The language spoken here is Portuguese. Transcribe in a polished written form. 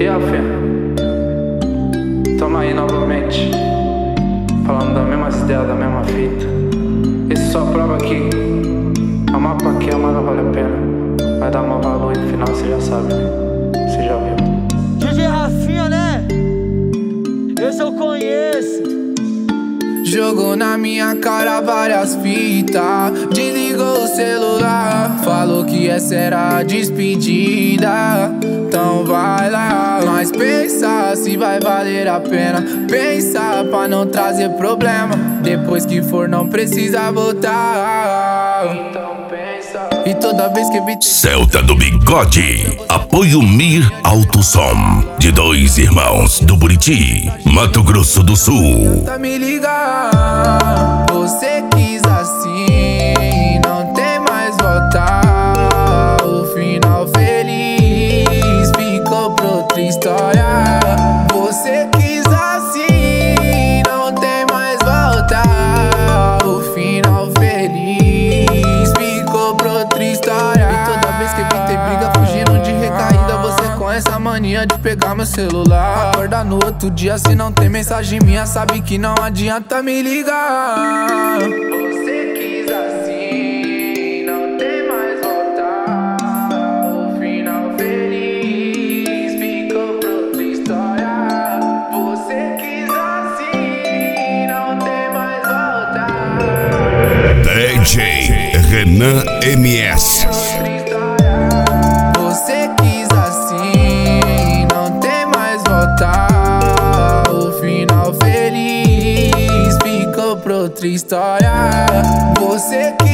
E a fé? Tamo aí novamente, falando da mesma ideia, da mesma fita. Isso só prova que amar pra quê, amar não vale a pena. Vai dar mau valor e no final você já sabe, né? Você já viu. DJ Rafinha, né? Esse eu conheço. Jogou na minha cara várias fitas, desligou o celular, falou que essa era a despedida. Então vai lá, mas pensa se vai valer a pena. Pensa pra não trazer problema, depois que for não precisa voltar. Então pensa. E toda vez que vi Celta do Bigode, apoio Mir Alto Som, de dois irmãos do Buriti, Mato Grosso do Sul. tá me ligar, você quis assim, não tem mais volta. O final feliz ficou pra outra história. Você quis assim, não tem mais volta. O final feliz ficou pra outra história. E toda vez que vi ter briga fugindo de recaída, você com essa mania de pegar meu celular. Acordar no outro dia se não tem mensagem minha, sabe que não adianta me ligar. Você quis assim, não tem mais volta. O final feliz ficou pra outra história. Você quis assim, não tem mais volta. DJ Renan MS. Você quis assim, não tem mais volta. O final feliz ficou pra outra história. Você quis